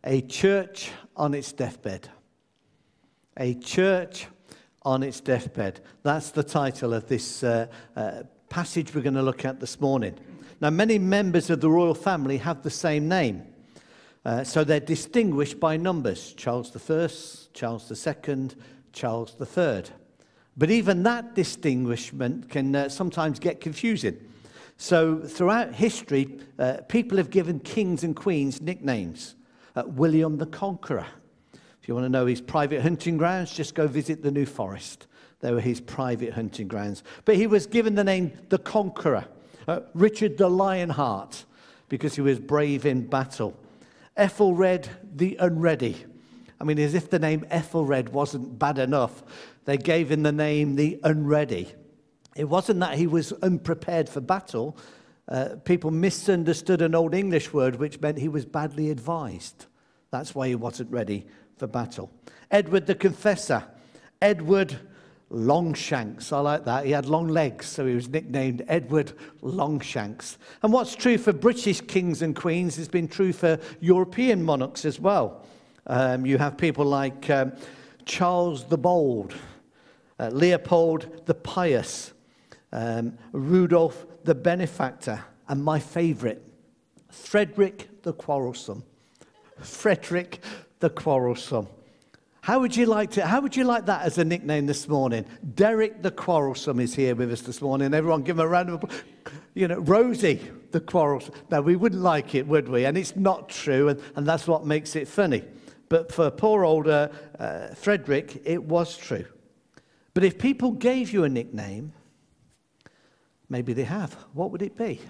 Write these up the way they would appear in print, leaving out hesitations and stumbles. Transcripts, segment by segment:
A church on its deathbed. A church on its deathbed. That's the title of this passage we're going to look at this morning. Now, many members of the royal family have the same name. So they're distinguished by numbers. Charles I, Charles II, Charles III. But even that distinguishment can sometimes get confusing. So throughout history, people have given kings and queens nicknames. William the Conqueror. If you want to know his private hunting grounds, just go visit the New Forest. They were his private hunting grounds. But he was given the name the Conqueror. Richard the Lionheart, because he was brave in battle. Ethelred the Unready. I mean, as if the name Ethelred wasn't bad enough, they gave him the name the Unready. It wasn't that he was unprepared for battle. People misunderstood an Old English word, which meant he was badly advised. That's why he wasn't ready for battle. Edward the Confessor. Edward Longshanks. I like that. He had long legs, so he was nicknamed Edward Longshanks. And what's true for British kings and queens has been true for European monarchs as well. You have people like Charles the Bold, Leopold the Pious, Rudolph the Benefactor, and my favourite, Frederick the Quarrelsome. Frederick the Quarrelsome. How would you like that as a nickname this morning? Derek the Quarrelsome is here with us this morning. Everyone give him a round of applause. You know, Rosie the Quarrelsome. Now, we wouldn't like it, would we? And it's not true, and that's what makes it funny. But for poor old Frederick, it was true. But if people gave you a nickname, maybe they have, what would it be?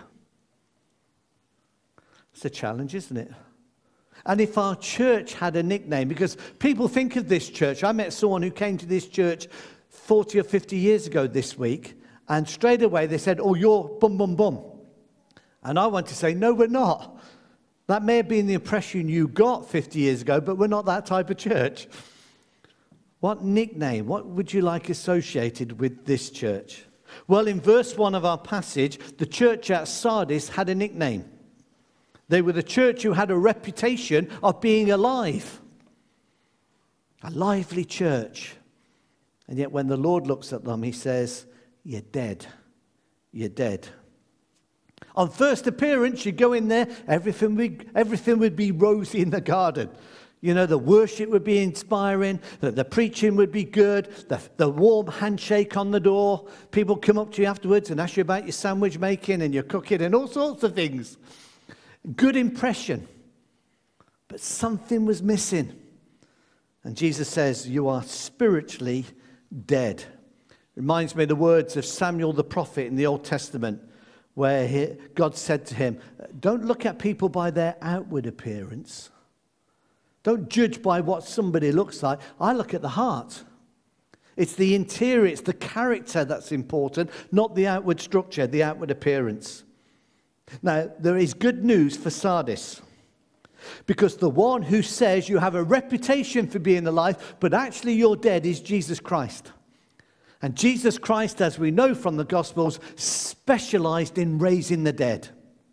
It's a challenge, isn't it? And if our church had a nickname, because people think of this church. I met someone who came to this church 40 or 50 years ago this week, and straight away they said, "Oh, you're bum, bum, bum." And I want to say, no, we're not. That may have been the impression you got 50 years ago, but we're not that type of church. What nickname, what would you like associated with this church? Well, in verse 1 of our passage, the church at Sardis had a nickname. They were the church who had a reputation of being alive. A lively church. And yet when the Lord looks at them, he says, "You're dead. You're dead." On first appearance, you go in there, everything would be rosy in the garden. You know, the worship would be inspiring, the preaching would be good, the warm handshake on the door. People come up to you afterwards and ask you about your sandwich making and your cooking and all sorts of things. Good impression. But something was missing. And Jesus says, "You are spiritually dead." Reminds me of the words of Samuel the prophet in the Old Testament, where God said to him, "Don't look at people by their outward appearance. Don't judge by what somebody looks like. I look at the heart." It's the interior, it's the character that's important, not the outward structure, the outward appearance. Now, there is good news for Sardis, because the one who says you have a reputation for being alive, but actually you're dead, is Jesus Christ. And Jesus Christ, as we know from the Gospels, specialized in raising the dead.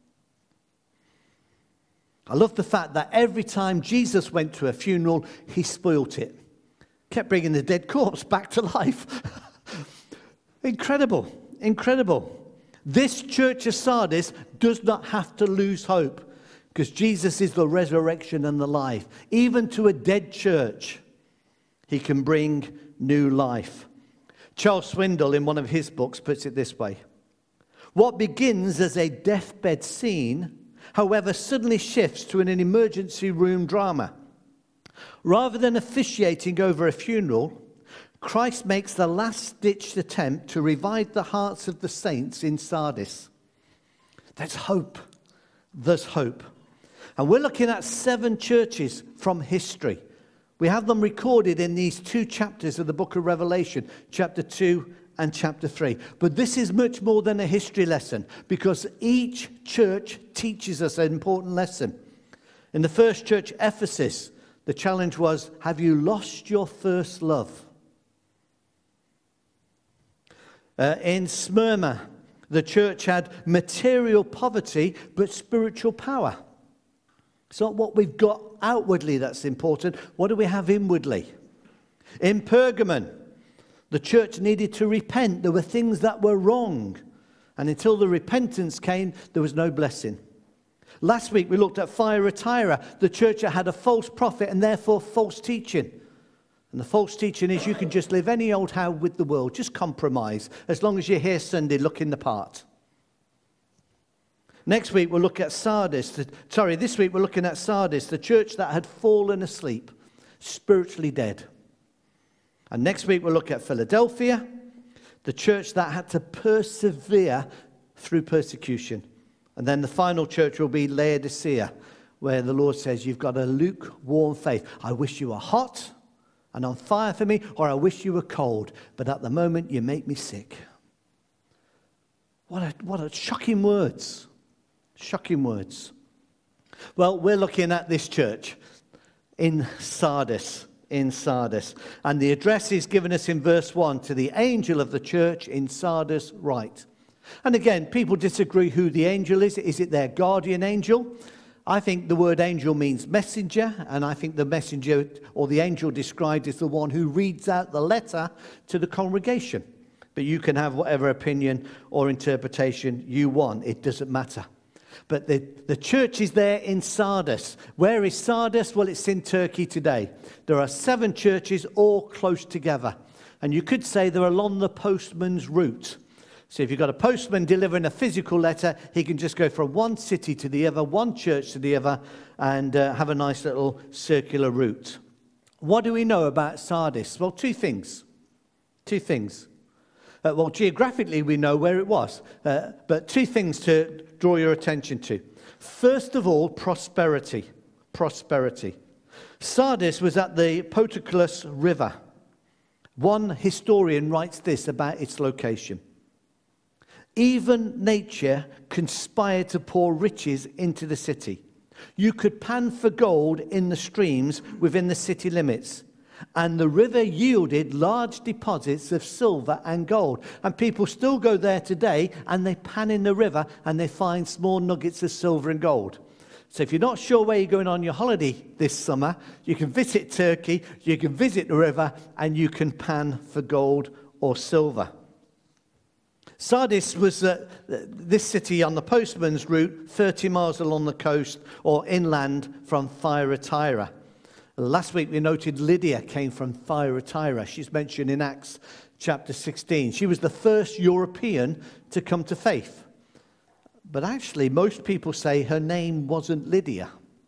I love the fact that every time Jesus went to a funeral, he spoilt it. Kept bringing the dead corpse back to life. Incredible, incredible. This church of Sardis does not have to lose hope, because Jesus is the resurrection and the life. Even to a dead church, he can bring new life. Charles Swindoll, in one of his books, puts it this way: what begins as a deathbed scene, however, suddenly shifts to an emergency room drama. Rather than officiating over a funeral, Christ makes the last-ditch attempt to revive the hearts of the saints in Sardis. There's hope. There's hope. And we're looking at 7 churches from history. We have them recorded in these 2 chapters of the book of Revelation, chapter 2 and chapter 3. But this is much more than a history lesson, because each church teaches us an important lesson. In the first church, Ephesus, the challenge was, have you lost your first love? In Smyrna, the church had material poverty but spiritual power. It's not what we've got outwardly that's important. What do we have inwardly? In Pergamon, the church needed to repent. There were things that were wrong. And until the repentance came, there was no blessing. Last week we looked at Thyatira, the church that had a false prophet and therefore false teaching. And the false teaching is you can just live any old how with the world, just compromise, as long as you're here Sunday looking the part. Next week we'll look at this week we're looking at Sardis, the church that had fallen asleep, spiritually dead. And next week we'll look at Philadelphia, the church that had to persevere through persecution. And then the final church will be Laodicea, where the Lord says, you've got a lukewarm faith. I wish you were hot and on fire for me, or I wish you were cold, but at the moment you make me sick. What a shocking words. Shocking words. Well, we're looking at this church in Sardis. And the address is given us in verse 1, to the angel of the church in Sardis write. And again, people disagree who the angel is. Is it their guardian angel? I think the word angel means messenger, and I think the messenger or the angel described is the one who reads out the letter to the congregation. But you can have whatever opinion or interpretation you want. It doesn't matter. But the church is there in Sardis. Where is Sardis? Well, it's in Turkey today. There are 7 churches all close together. And you could say they're along the postman's route. So if you've got a postman delivering a physical letter, he can just go from one city to the other, one church to the other, and have a nice little circular route. What do we know about Sardis? Well, two things. Well, geographically, we know where it was. But 2 things to draw your attention to. First of all, prosperity. Sardis was at the Protocolus River. One historian writes this about its location. Even nature conspired to pour riches into the city. You could pan for gold in the streams within the city limits. And the river yielded large deposits of silver and gold. And people still go there today and they pan in the river and they find small nuggets of silver and gold. So if you're not sure where you're going on your holiday this summer, you can visit Turkey, you can visit the river, and you can pan for gold or silver. Sardis was this city on the postman's route, 30 miles along the coast or inland from Thyatira. Last week we noted Lydia came from Thyatira. She's mentioned in Acts chapter 16. She was the first European to come to faith. But actually, most people say her name wasn't Lydia.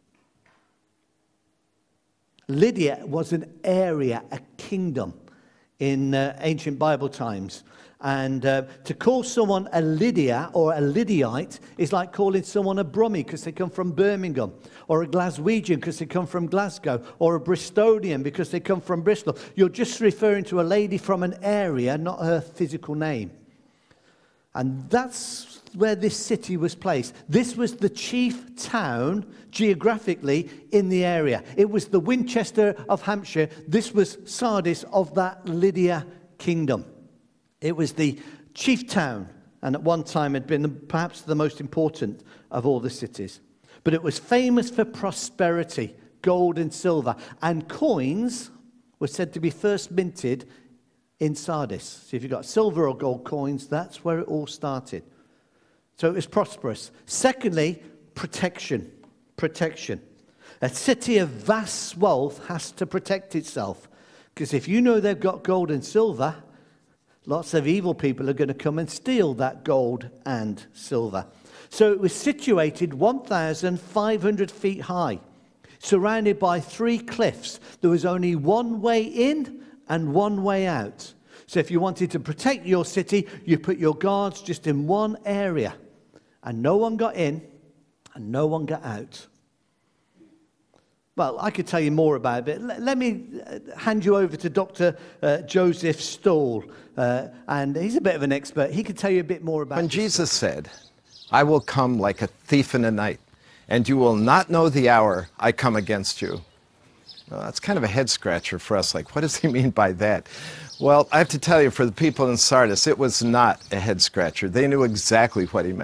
Lydia was an area, a kingdom in ancient Bible times. And to call someone a Lydia or a Lydiite is like calling someone a Brummie because they come from Birmingham, or a Glaswegian because they come from Glasgow, or a Bristolian because they come from Bristol. You're just referring to a lady from an area, not her physical name. And that's where this city was placed. This was the chief town geographically in the area. It was the Winchester of Hampshire. This was Sardis of that Lydia kingdom. It was the chief town, and at one time had been perhaps the most important of all the cities. But it was famous for prosperity, gold and silver, and coins were said to be first minted in Sardis. So if you've got silver or gold coins, that's where it all started. So it was prosperous. Secondly, protection. A city of vast wealth has to protect itself, because if you know they've got gold and silver, lots of evil people are going to come and steal that gold and silver. So it was situated 1,500 feet high, surrounded by 3 cliffs. There was only one way in and one way out. So if you wanted to protect your city, you put your guards just in one area. And no one got in and no one got out. Well, I could tell you more about it. Let me hand you over to Dr. Joseph Stoll. And he's a bit of an expert. He could tell you a bit more about it. When Jesus said, I will come like a thief in the night, and you will not know the hour I come against you. Well, that's kind of a head scratcher for us. Like, what does he mean by that? Well, I have to tell you, for the people in Sardis, it was not a head scratcher. They knew exactly what he meant.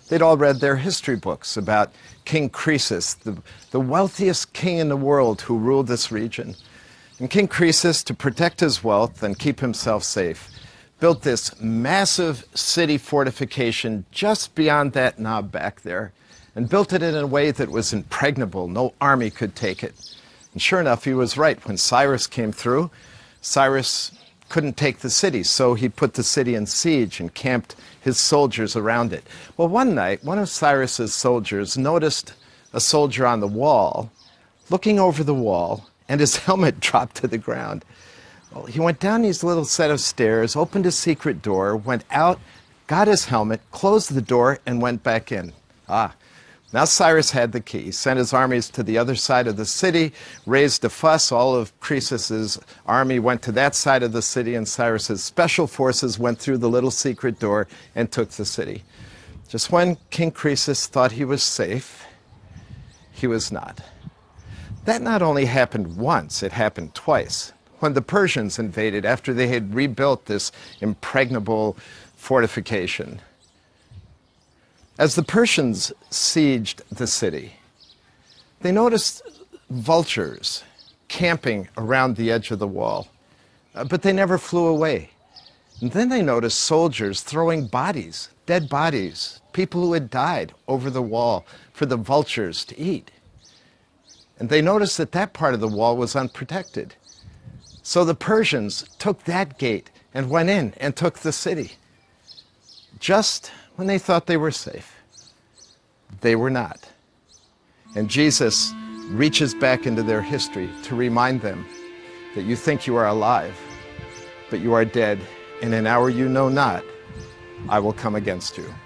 They'd all read their history books about King Croesus, the wealthiest king in the world who ruled this region. And King Croesus, to protect his wealth and keep himself safe, built this massive city fortification just beyond that knob back there, and built it in a way that was impregnable. No army could take it. And sure enough, he was right. When Cyrus came through, Cyrus couldn't take the city, so he put the city in siege and camped his soldiers around it. Well, one night, one of Cyrus's soldiers noticed a soldier on the wall, looking over the wall, and his helmet dropped to the ground. Well, he went down these little set of stairs, opened a secret door, went out, got his helmet, closed the door, and went back in. Now Cyrus had the key, sent his armies to the other side of the city, raised a fuss. All of Croesus's army went to that side of the city, and Cyrus's special forces went through the little secret door and took the city. Just when King Croesus thought he was safe, he was not. That not only happened once, it happened twice. When the Persians invaded after they had rebuilt this impregnable fortification. As the Persians sieged the city, they noticed vultures camping around the edge of the wall, but they never flew away. And then they noticed soldiers throwing bodies, dead bodies, people who had died over the wall for the vultures to eat. And they noticed that that part of the wall was unprotected. So the Persians took that gate and went in and took the city. Just when they thought they were safe, they were not. And Jesus reaches back into their history to remind them that you think you are alive, but you are dead, and in an hour you know not, I will come against you.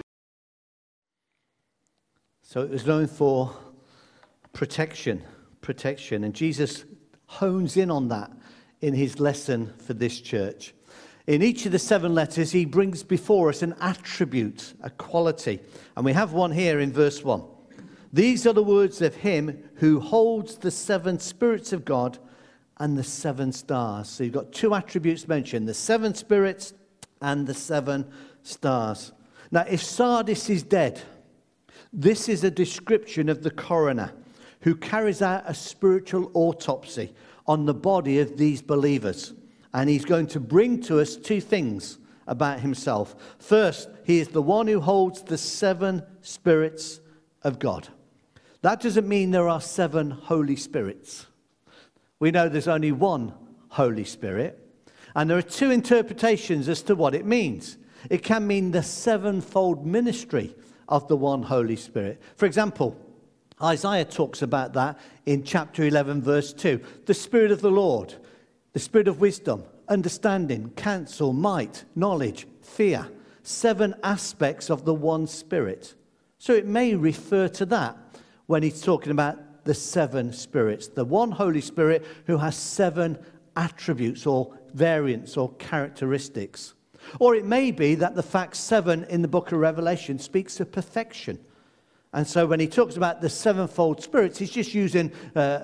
So it was known for protection, and Jesus hones in on that in his lesson for this church. In each of the 7 letters, he brings before us an attribute, a quality. And we have one here in verse 1. These are the words of him who holds the 7 spirits of God and the 7 stars. So you've got 2 attributes mentioned, the 7 spirits and the 7 stars. Now, if Sardis is dead, this is a description of the coroner who carries out a spiritual autopsy on the body of these believers. And he's going to bring to us 2 things about himself. First, he is the one who holds the 7 spirits of God. That doesn't mean there are 7 Holy Spirits. We know there's only one Holy Spirit. And there are 2 interpretations as to what it means. It can mean the 7-fold ministry of the one Holy Spirit. For example, Isaiah talks about that in chapter 11, verse 2. The Spirit of the Lord, the Spirit of wisdom, understanding, counsel, might, knowledge, fear. 7 aspects of the one Spirit. So it may refer to that when he's talking about the 7 spirits. The one Holy Spirit who has 7 attributes or variants or characteristics. Or it may be that the fact 7 in the book of Revelation speaks of perfection. And so when he talks about the 7-fold spirits, he's just using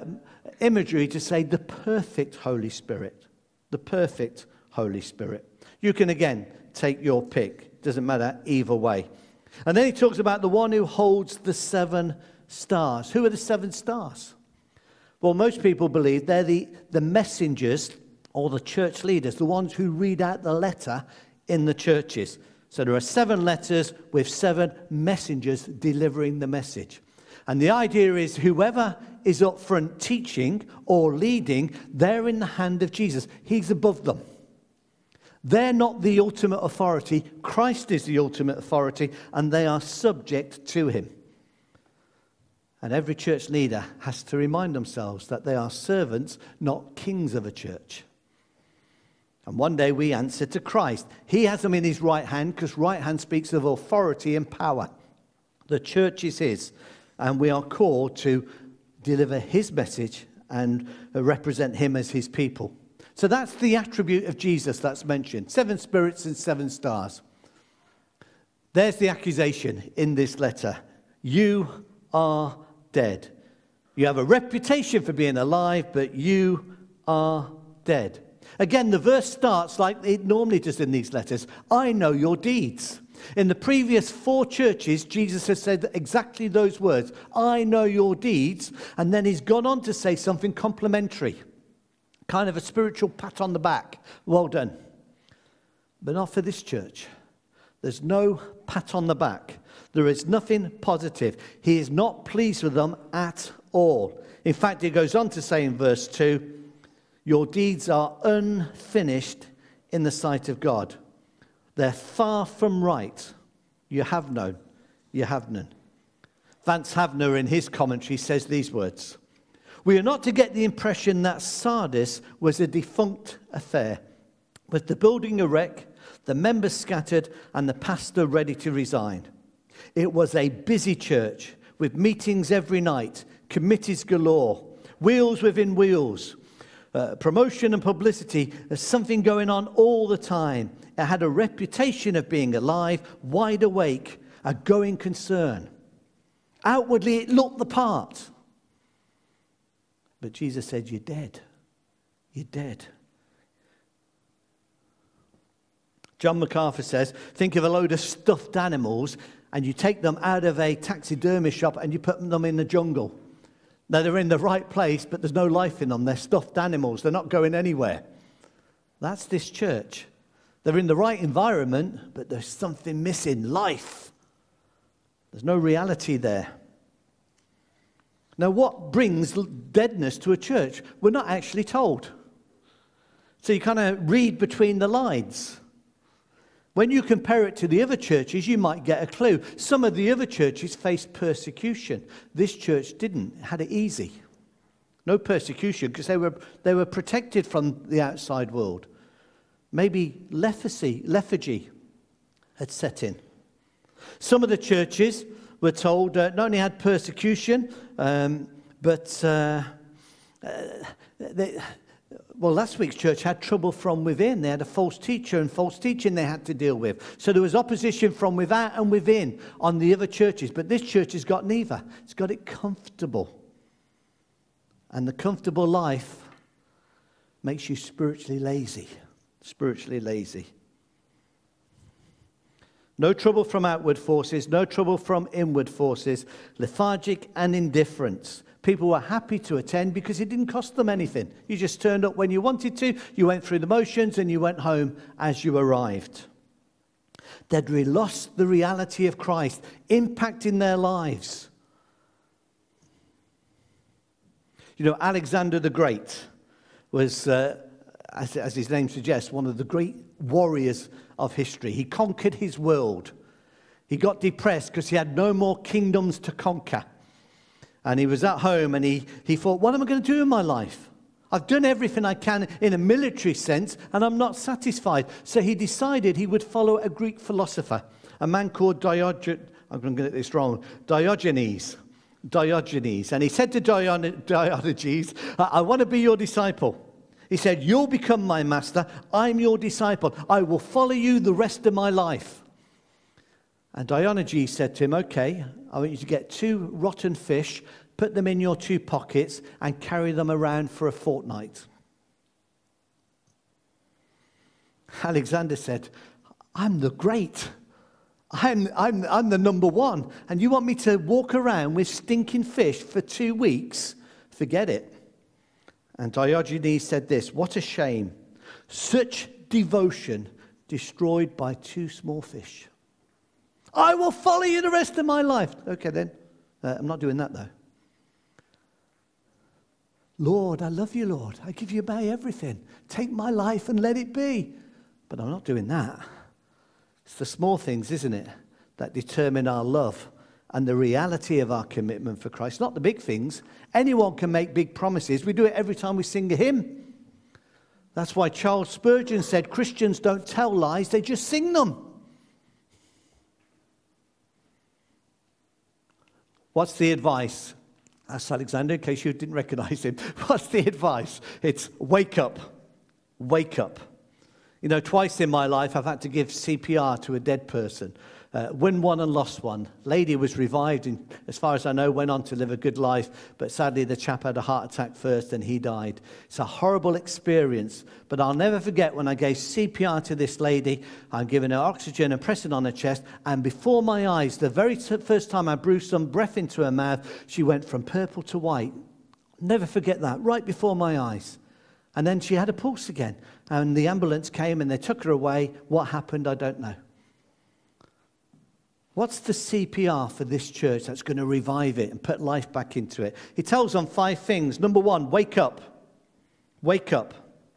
imagery to say the perfect Holy Spirit. The perfect Holy Spirit. You can again take your pick. Doesn't matter either way. And then he talks about the one who holds the 7 stars. Who are the 7 stars? Well, most people believe they're the messengers or the church leaders, the ones who read out the letter in the churches. So there are 7 letters with 7 messengers delivering the message. And the idea is whoever is up front teaching or leading, they're in the hand of Jesus. He's above them. They're not the ultimate authority. Christ is the ultimate authority, and they are subject to him. And every church leader has to remind themselves that they are servants, not kings of a church. And one day we answer to Christ. He has them in his right hand, because right hand speaks of authority and power. The church is his, and we are called to deliver his message and represent him as his people. So that's the attribute of Jesus that's mentioned. 7 spirits and 7 stars. There's the accusation in this letter. You are dead. You have a reputation for being alive, but you are dead. Again, the verse starts like it normally does in these letters. I know your deeds. In the previous 4 churches, Jesus has said exactly those words, I know your deeds, and then he's gone on to say something complimentary, kind of a spiritual pat on the back. Well done. But not for this church. There's no pat on the back. There is nothing positive. He is not pleased with them at all. In fact, he goes on to say in verse 2, your deeds are unfinished in the sight of God. They're far from right. You have known. You have none. Vance Havner, in his commentary, says these words. We are not to get the impression that Sardis was a defunct affair, with the building a wreck, the members scattered, and the pastor ready to resign. It was a busy church, with meetings every night, committees galore, wheels within wheels, promotion and publicity. There's something going on all the time. It had a reputation of being alive, wide awake, a going concern. Outwardly, it looked the part. But Jesus said, you're dead. You're dead. John MacArthur says, think of a load of stuffed animals and you take them out of a taxidermy shop and you put them in the jungle. Now, they're in the right place, but there's no life in them. They're stuffed animals. They're not going anywhere. That's this church. They're in the right environment, but there's something missing, life. There's no reality there. Now, what brings deadness to a church? We're not actually told. So you kind of read between the lines. When you compare it to the other churches, you might get a clue. Some of the other churches faced persecution. This church didn't. It had it easy. No persecution because they were protected from the outside world. Maybe lethargy had set in. Some of the churches were told not only had persecution, but last week's church had trouble from within. They had a false teacher and false teaching they had to deal with. So there was opposition from without and within on the other churches. But this church has got neither. It's got it comfortable. And the comfortable life makes you spiritually lazy. Spiritually lazy. No trouble from outward forces, no trouble from inward forces, lethargic and indifference. People were happy to attend because it didn't cost them anything. You just turned up when you wanted to, you went through the motions, and you went home as you arrived. They'd lost the reality of Christ, impacting their lives. You know, Alexander the Great was, as his name suggests, one of the great warriors of history. He conquered his world. He got depressed because he had no more kingdoms to conquer. And he was at home and he thought, what am I going to do in my life? I've done everything I can in a military sense and I'm not satisfied. So he decided he would follow a Greek philosopher, a man called Diogenes. And he said to Diogenes, I want to be your disciple. He said, you'll become my master. I'm your disciple. I will follow you the rest of my life. And Diogenes said to him, okay, I want you to get 2 rotten fish, put them in your 2 pockets, and carry them around for a fortnight. Alexander said, I'm the great. I'm the number one. And you want me to walk around with stinking fish for 2 weeks? Forget it. And Diogenes said this, what a shame. Such devotion destroyed by 2 small fish. I will follow you the rest of my life. Okay then, I'm not doing that though. Lord, I love you, Lord. I give you my everything. Take my life and let it be. But I'm not doing that. It's the small things, isn't it, that determine our love and the reality of our commitment for Christ. Not the big things. Anyone can make big promises. We do it every time we sing a hymn. That's why Charles Spurgeon said Christians don't tell lies, they just sing them. What's the advice? Asked Alexander, in case you didn't recognize him. What's the advice? It's wake up. Wake up. You know, twice in my life I've had to give CPR to a dead person. Win one and lost one. Lady was revived and, as far as I know, went on to live a good life. But sadly, the chap had a heart attack first and he died. It's a horrible experience. But I'll never forget when I gave CPR to this lady. I'm giving her oxygen and pressing on her chest. And before my eyes, the very first time I blew some breath into her mouth, she went from purple to white. Never forget that, right before my eyes. And then she had a pulse again. And the ambulance came and they took her away. What happened, I don't know. What's the CPR for this church that's going to revive it and put life back into it? He tells them 5 things. Number 1, wake up. Wake up.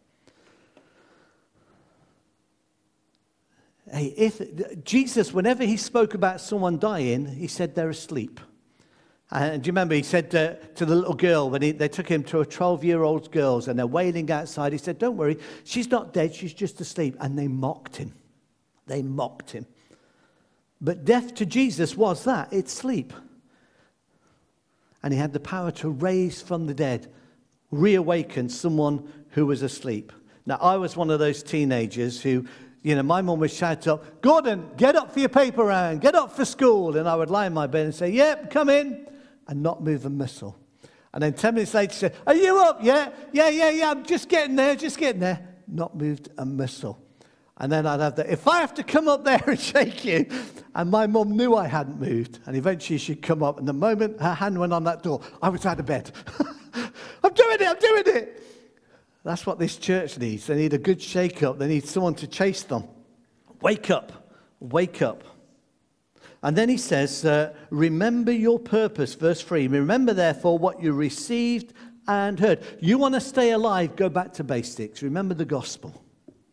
Hey, if Jesus, whenever he spoke about someone dying, he said they're asleep. And do you remember he said to the little girl, when they took him to a 12-year-old girl and they're wailing outside, he said, don't worry, she's not dead, she's just asleep. And they mocked him. They mocked him. But death to Jesus was that, it's sleep. And he had the power to raise from the dead, reawaken someone who was asleep. Now, I was one of those teenagers who, my mum would shout up, Gordon, get up for your paper round, get up for school. And I would lie in my bed and say, yep, come in, and not move a muscle. And then 10 minutes later, say, are you up? Yeah, I'm just getting there. Not moved a muscle. And then I'd have if I have to come up there and shake you. And my mum knew I hadn't moved. And eventually she'd come up. And the moment her hand went on that door, I was out of bed. I'm doing it. That's what this church needs. They need a good shake-up. They need someone to chase them. Wake up. Wake up. And then he says, remember your purpose. Verse 3. Remember, therefore, what you received and heard. You want to stay alive, go back to basics. Remember the gospel.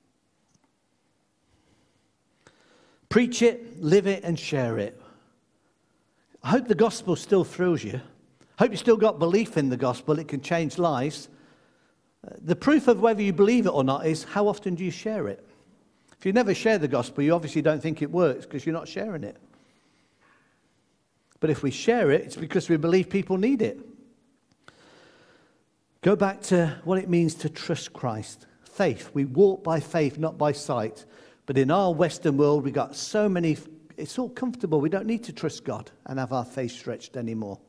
Preach it, live it, and share it. I hope the gospel still thrills you. I hope you still got belief in the gospel. It can change lives. The proof of whether you believe it or not is how often do you share it? If you never share the gospel, you obviously don't think it works because you're not sharing it. But if we share it, it's because we believe people need it. Go back to what it means to trust Christ. Faith. We walk by faith, not by sight. But in our Western world, we got so many, it's all comfortable. We don't need to trust God and have our faith stretched anymore.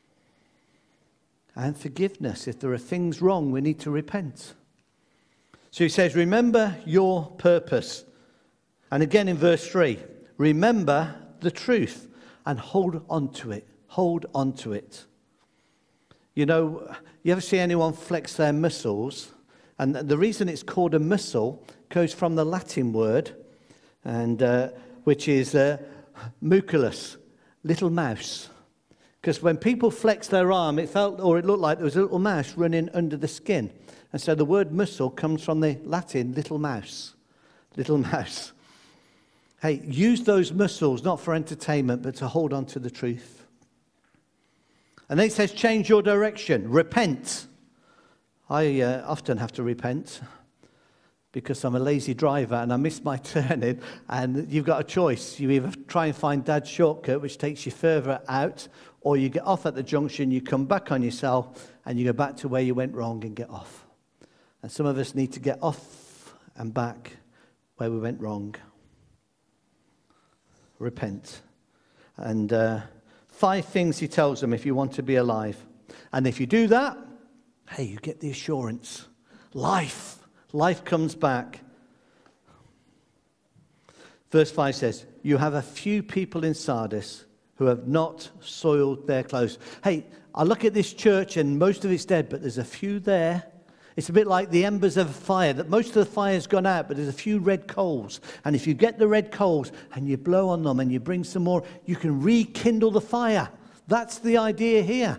And forgiveness. If there are things wrong, we need to repent. So he says, remember your purpose. And again in verse 3, remember the truth and hold on to it. Hold on to it. You ever see anyone flex their muscles? And the reason it's called a muscle goes from the Latin word, and which is muculus, little mouse. Because when people flex their arm, it looked like there was a little mouse running under the skin. And so the word muscle comes from the Latin little mouse. Little mouse. Hey, use those muscles not for entertainment, but to hold on to the truth. And then it says, change your direction. Repent. I often have to repent because I'm a lazy driver and I miss my turning, and you've got a choice. You either try and find Dad's shortcut, which takes you further out, or you get off at the junction, you come back on yourself, and you go back to where you went wrong and get off. And some of us need to get off and back where we went wrong. Repent. And 5 things he tells them if you want to be alive. And if you do that, hey, you get the assurance. Life comes back. Verse 5 says, you have a few people in Sardis who have not soiled their clothes. Hey, I look at this church and most of it's dead, but there's a few there. It's a bit like the embers of a fire, that most of the fire's gone out, but there's a few red coals. And if you get the red coals and you blow on them and you bring some more, you can rekindle the fire. That's the idea here.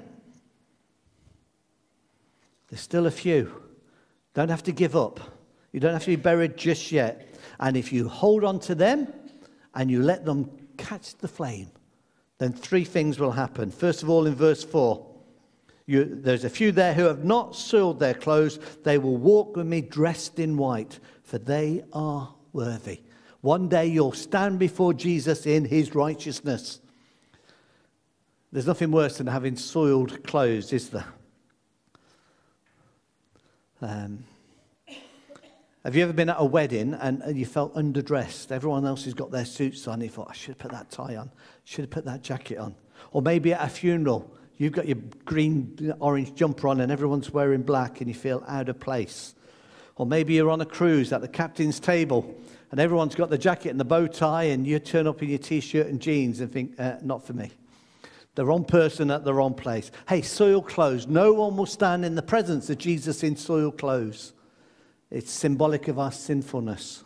There's still a few. Don't have to give up. You don't have to be buried just yet. And if you hold on to them and you let them catch the flame, then 3 things will happen. First of all, in verse 4, there's a few there who have not soiled their clothes. They will walk with me dressed in white, for they are worthy. One day you'll stand before Jesus in his righteousness. There's nothing worse than having soiled clothes, is there? Have you ever been at a wedding and you felt underdressed? Everyone else has got their suits on. You thought, I should have put that tie on. Should have put that jacket on. Or maybe at a funeral, you've got your green, orange jumper on and everyone's wearing black and you feel out of place. Or maybe you're on a cruise at the captain's table and everyone's got the jacket and the bow tie and you turn up in your T-shirt and jeans and think, not for me. The wrong person at the wrong place. Hey, soiled clothes. No one will stand in the presence of Jesus in soiled clothes. It's symbolic of our sinfulness.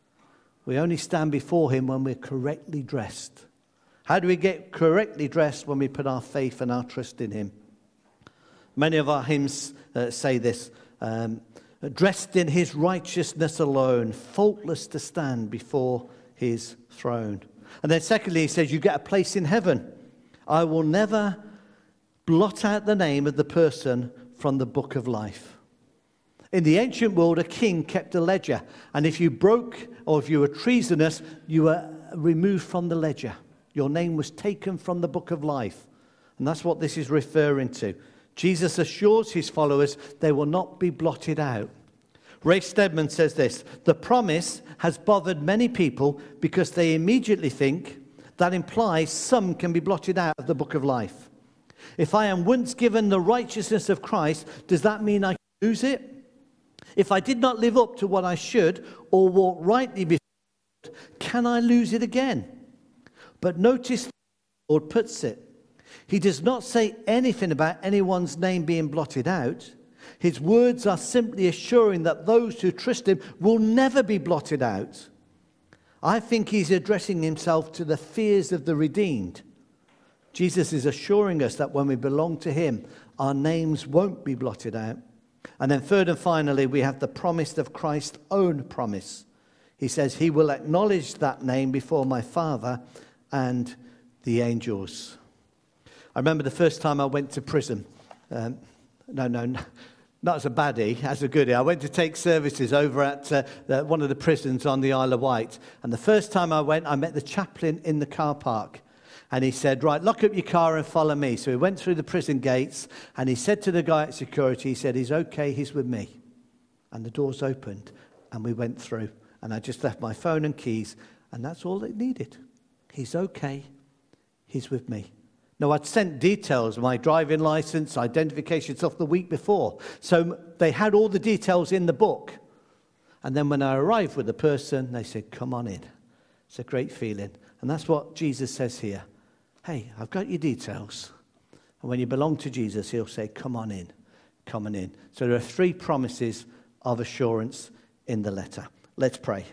We only stand before him when we're correctly dressed. How do we get correctly dressed? When we put our faith and our trust in him. Many of our hymns say this. Dressed in his righteousness alone, faultless to stand before his throne. And then secondly, he says, you get a place in heaven. I will never blot out the name of the person from the book of life. In the ancient world, a king kept a ledger. And if you broke or if you were treasonous, you were removed from the ledger. Your name was taken from the book of life. And that's what this is referring to. Jesus assures his followers they will not be blotted out. Ray Stedman says this, the promise has bothered many people because they immediately think that implies some can be blotted out of the book of life. If I am once given the righteousness of Christ, does that mean I can lose it? If I did not live up to what I should or walk rightly before God, can I lose it again? But notice the Lord puts it. He does not say anything about anyone's name being blotted out. His words are simply assuring that those who trust him will never be blotted out. I think he's addressing himself to the fears of the redeemed. Jesus is assuring us that when we belong to him, our names won't be blotted out. And then third and finally, we have the promise of Christ's own promise. He says, he will acknowledge that name before my Father and the angels. I remember the first time I went to prison. Not as a baddie, as a goodie. I went to take services over at one of the prisons on the Isle of Wight. And the first time I went, I met the chaplain in the car park. And he said, right, lock up your car and follow me. So we went through the prison gates, and he said to the guy at security, he said, he's okay, he's with me. And the doors opened, and we went through. And I just left my phone and keys, and that's all it needed. He's okay, he's with me. Now, I'd sent details, my driving license, identification stuff the week before. So they had all the details in the book. And then when I arrived with the person, they said, come on in. It's a great feeling. And that's what Jesus says here. Hey, I've got your details. And when you belong to Jesus, he'll say, come on in, come on in. So there are 3 promises of assurance in the letter. Let's pray.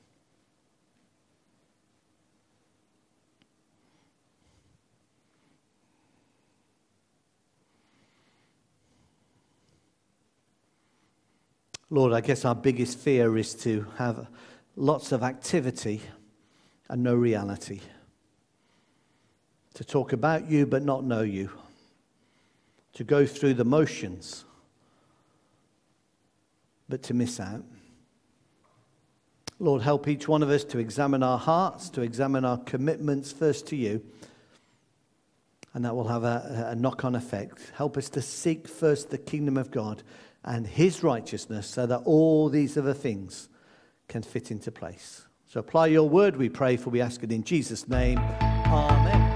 Lord, I guess our biggest fear is to have lots of activity and no reality. To talk about you but not know you. To go through the motions but to miss out. Lord, help each one of us to examine our hearts, to examine our commitments first to you. And that will have a knock-on effect. Help us to seek first the kingdom of God and his righteousness so that all these other things can fit into place. So apply your word, we pray, for we ask it in Jesus' name. Amen.